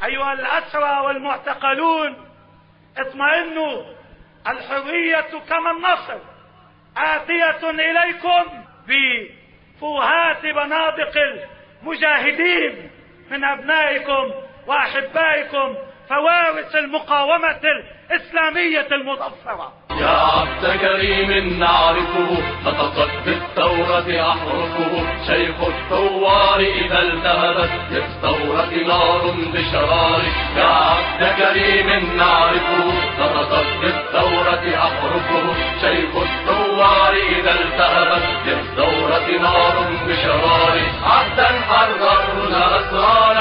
أيها الأسرى والمعتقلون اطمئنوا، الحرية كما النصر آتية إليكم بفوهات بنادق المجاهدين من أبنائكم وأحبائكم فوارس المقاومة الإسلامية المظفرة. يا عبد كريم نعرفه، نطقت بالثورة أحرفه، شيخ الثوار إذا التهبت للثورة نار بشراره. يا عبد كريم نعرفه، نطقت بالثورة أحرفه، شيخ الثوار إذا التهبت للثورة نار بشراره. عبدا حررنا أسراره